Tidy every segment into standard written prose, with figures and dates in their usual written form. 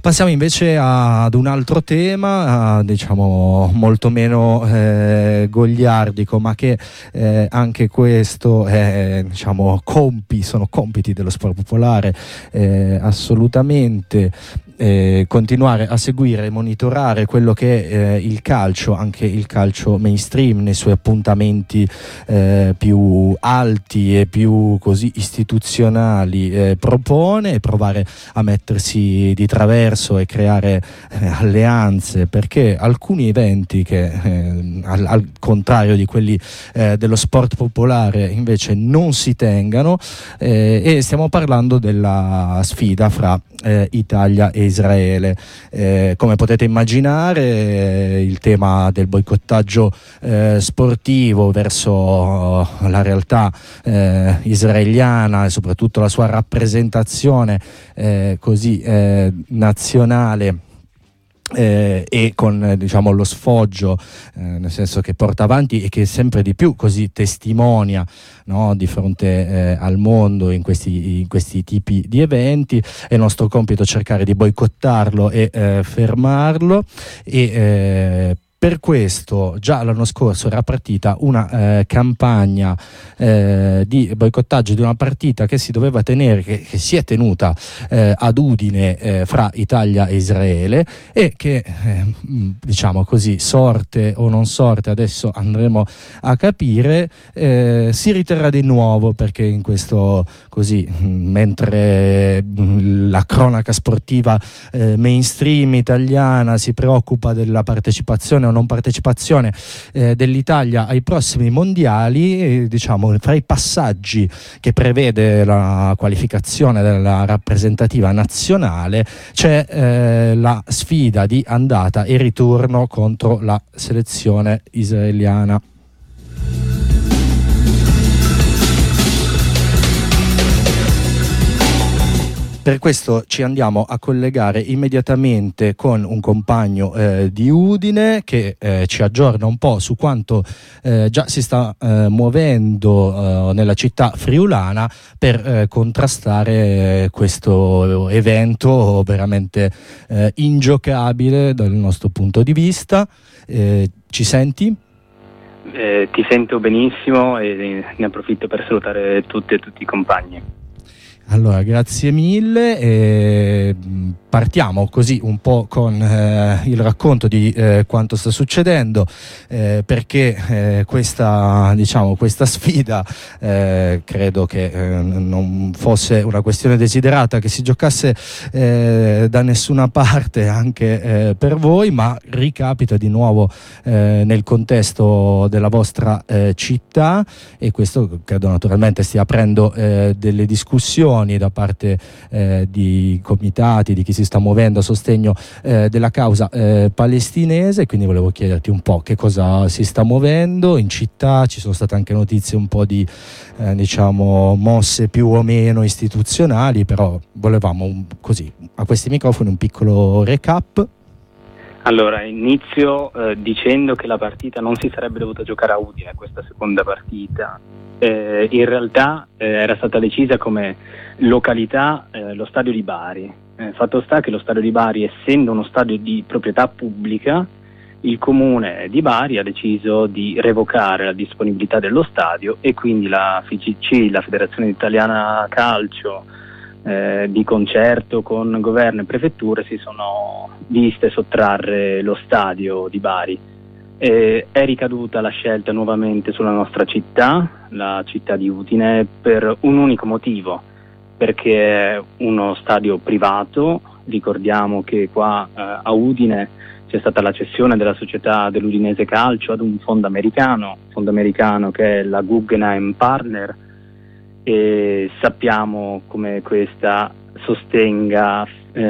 Passiamo invece ad un altro tema, diciamo molto meno goliardico, ma che anche questo è, diciamo, sono compiti dello sport popolare, assolutamente. Continuare a seguire e monitorare quello che è il calcio, anche il calcio mainstream nei suoi appuntamenti più alti e più così istituzionali, propone, e provare a mettersi di traverso e creare alleanze, perché alcuni eventi che al contrario di quelli dello sport popolare invece non si tengano, e stiamo parlando della sfida fra Italia e Israele. Come potete immaginare, il tema del boicottaggio sportivo verso la realtà israeliana e soprattutto la sua rappresentazione così nazionale, e con diciamo lo sfoggio, nel senso che porta avanti e che sempre di più così testimonia, no, di fronte al mondo in questi tipi di eventi. È il nostro compito cercare di boicottarlo e fermarlo, e per questo già l'anno scorso era partita una campagna di boicottaggio di una partita che si doveva tenere, che si è tenuta ad Udine, fra Italia e Israele, e che diciamo così, sorte o non sorte, adesso andremo a capire, si riterrà di nuovo, perché in questo così, mentre la cronaca sportiva mainstream italiana si preoccupa della partecipazione o non partecipazione dell'Italia ai prossimi mondiali, diciamo fra i passaggi che prevede la qualificazione della rappresentativa nazionale c'è la sfida di andata e ritorno contro la selezione israeliana. Per questo ci andiamo a collegare immediatamente con un compagno di Udine che ci aggiorna un po' su quanto già si sta muovendo nella città friulana per contrastare questo evento veramente ingiocabile dal nostro punto di vista. Ci senti? Ti sento benissimo e ne approfitto per salutare tutte e tutti i compagni. Allora, grazie mille. Partiamo così un po' con il racconto di quanto sta succedendo, perché questa sfida credo che non fosse una questione desiderata che si giocasse da nessuna parte, anche per voi, ma ricapita di nuovo nel contesto della vostra città, e questo credo naturalmente stia aprendo delle discussioni da parte di comitati, di chi si sta muovendo a sostegno della causa palestinese. Quindi volevo chiederti un po' che cosa si sta muovendo in città. Ci sono state anche notizie un po' di diciamo mosse più o meno istituzionali, però volevamo così a questi microfoni un piccolo recap. Allora, inizio dicendo che la partita non si sarebbe dovuta giocare a Udine, questa seconda partita. In realtà era stata decisa come località lo stadio di Bari. Fatto sta che lo stadio di Bari, essendo uno stadio di proprietà pubblica, il comune di Bari ha deciso di revocare la disponibilità dello stadio, e quindi la FIGC, la Federazione Italiana Calcio, di concerto con governo e prefetture, si sono viste sottrarre lo stadio di Bari. È ricaduta la scelta nuovamente sulla nostra città, la città di Udine, per un unico motivo, perché è uno stadio privato. Ricordiamo che qua a Udine c'è stata la cessione della società dell'Udinese Calcio ad un fondo americano che è la Guggenheim Partner, e sappiamo come questa sostenga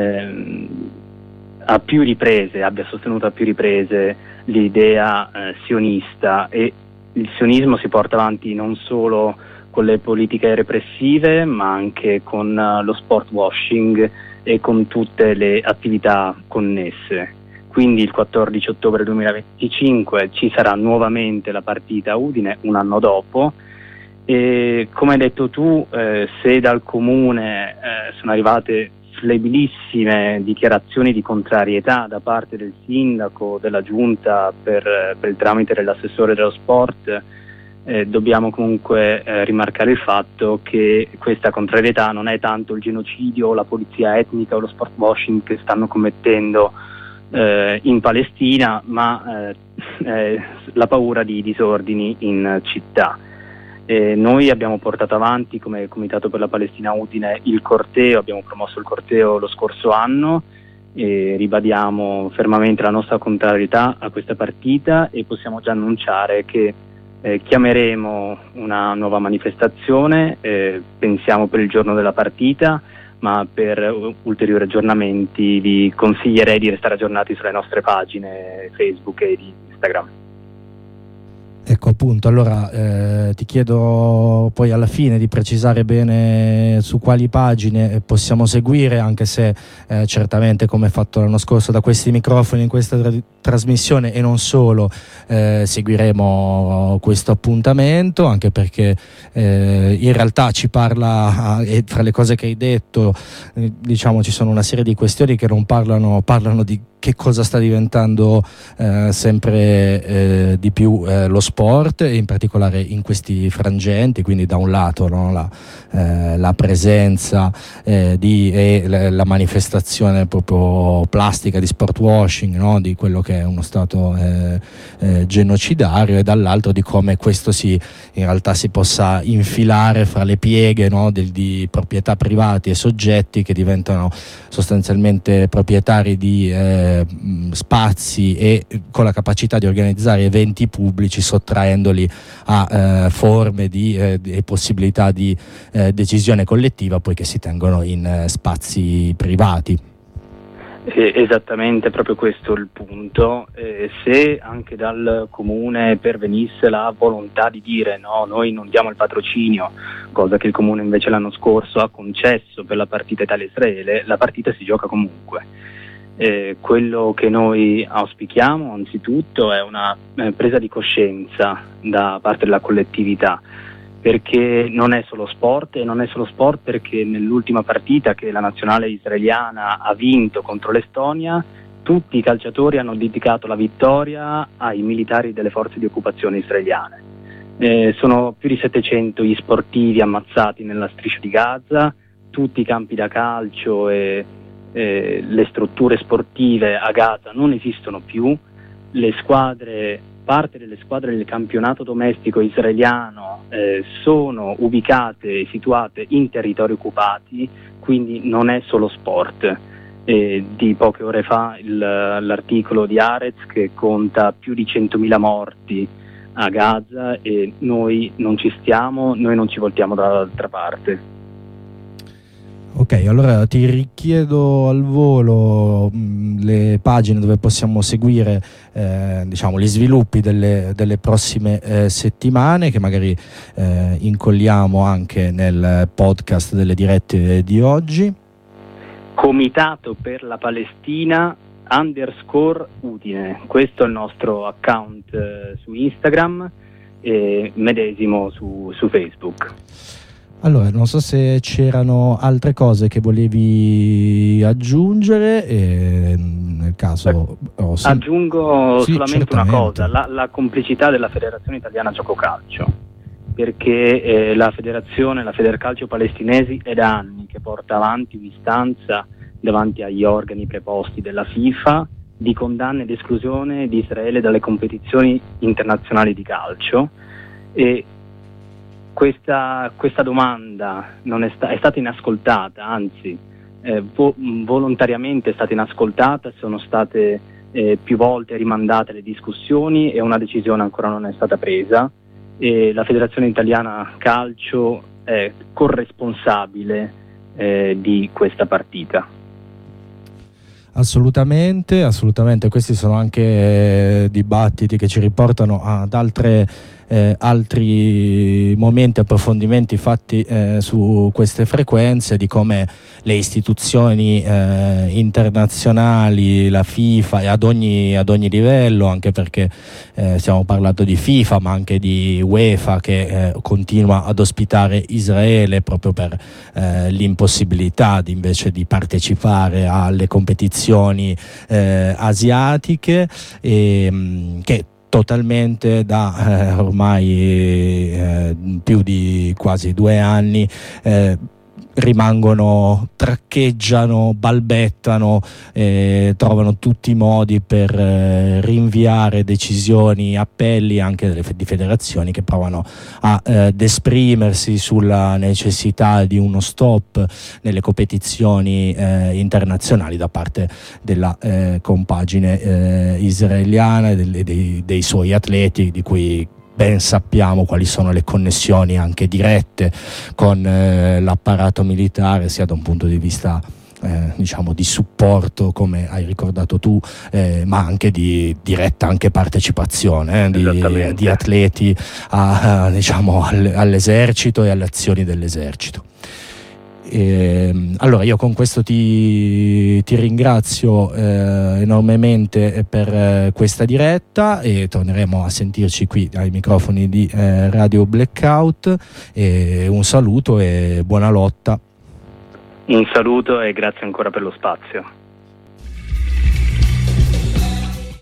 abbia sostenuto a più riprese l'idea sionista, e il sionismo si porta avanti non solo con le politiche repressive, ma anche con lo sport washing e con tutte le attività connesse. Quindi il 14 ottobre 2025 ci sarà nuovamente la partita a Udine, un anno dopo, e come hai detto tu, se dal comune sono arrivate flabilissime dichiarazioni di contrarietà da parte del sindaco, della giunta per il tramite dell'assessore dello sport, dobbiamo comunque rimarcare il fatto che questa contrarietà non è tanto il genocidio, la pulizia etnica o lo sport washing che stanno commettendo in Palestina, ma la paura di disordini in città. Noi abbiamo portato avanti come Comitato per la Palestina Udine il corteo, abbiamo promosso il corteo lo scorso anno e ribadiamo fermamente la nostra contrarietà a questa partita e possiamo già annunciare che chiameremo una nuova manifestazione, pensiamo per il giorno della partita, ma per ulteriori aggiornamenti vi consiglierei di restare aggiornati sulle nostre pagine Facebook e di Instagram. Ecco, appunto, allora ti chiedo poi alla fine di precisare bene su quali pagine possiamo seguire, anche se certamente, come fatto l'anno scorso da questi microfoni in questa trasmissione e non solo, seguiremo questo appuntamento, anche perché in realtà ci parla, e fra le cose che hai detto, diciamo, ci sono una serie di questioni che non parlano di che cosa sta diventando sempre di più lo sport, e in particolare in questi frangenti, quindi da un lato, no, la presenza e la manifestazione proprio plastica di sport washing, no, di quello che è uno stato genocidario, e dall'altro di come questo in realtà si possa infilare fra le pieghe, no, di proprietà privati e soggetti che diventano sostanzialmente proprietari di spazi e con la capacità di organizzare eventi pubblici, sottraendoli a forme e possibilità di decisione collettiva, poi che si tengono in spazi privati. Esattamente, proprio questo è il punto. Se anche dal comune pervenisse la volontà di dire no, noi non diamo il patrocinio, cosa che il comune invece l'anno scorso ha concesso per la partita Italia-Israele, la partita si gioca comunque. Quello che noi auspichiamo anzitutto è una presa di coscienza da parte della collettività, perché non è solo sport, e non è solo sport perché nell'ultima partita che la nazionale israeliana ha vinto contro l'Estonia, tutti i calciatori hanno dedicato la vittoria ai militari delle forze di occupazione israeliane. Sono più di 700 gli sportivi ammazzati nella striscia di Gaza, tutti i campi da calcio e le strutture sportive a Gaza non esistono più, parte delle squadre del campionato domestico israeliano sono ubicate e situate in territori occupati, quindi non è solo sport. Di poche ore fa l'articolo di Haaretz che conta più di 100.000 morti a Gaza, e noi non ci stiamo, noi non ci voltiamo dall'altra parte. Ok, allora ti richiedo al volo le pagine dove possiamo seguire diciamo, gli sviluppi delle prossime settimane, che magari incolliamo anche nel podcast delle dirette di oggi. Comitato per la Palestina _Udine, questo è il nostro account su Instagram e medesimo su Facebook. Allora, non so se c'erano altre cose che volevi aggiungere, nel caso... Aggiungo solamente certamente. Una cosa, la complicità della Federazione Italiana Gioco Calcio, perché la Federcalcio Palestinesi è da anni che porta avanti un'istanza davanti agli organi preposti della FIFA di condanna ed esclusione di Israele dalle competizioni internazionali di calcio, e questa domanda è stata inascoltata, anzi volontariamente è stata inascoltata, sono state più volte rimandate le discussioni e una decisione ancora non è stata presa, e la Federazione Italiana Calcio è corresponsabile di questa partita. Assolutamente, questi sono anche dibattiti che ci riportano ad altre altri momenti, approfondimenti fatti su queste frequenze, di come le istituzioni internazionali, la FIFA, e ad ogni livello, anche perché stiamo parlando di FIFA ma anche di UEFA, che continua ad ospitare Israele proprio per l'impossibilità invece di partecipare alle competizioni asiatiche, che totalmente da ormai più di quasi 2 anni traccheggiano, balbettano, trovano tutti i modi per rinviare decisioni, appelli anche di federazioni che provano ad esprimersi sulla necessità di uno stop nelle competizioni internazionali da parte della compagine israeliana e dei suoi atleti, di cui ben sappiamo quali sono le connessioni anche dirette con l'apparato militare, sia da un punto di vista diciamo di supporto, come hai ricordato tu, ma anche di diretta anche partecipazione di atleti diciamo all'esercito e alle azioni dell'esercito. Allora io con questo ti ringrazio enormemente per questa diretta, e torneremo a sentirci qui ai microfoni di Radio Blackout. Un saluto e buona lotta. Un saluto e grazie ancora per lo spazio.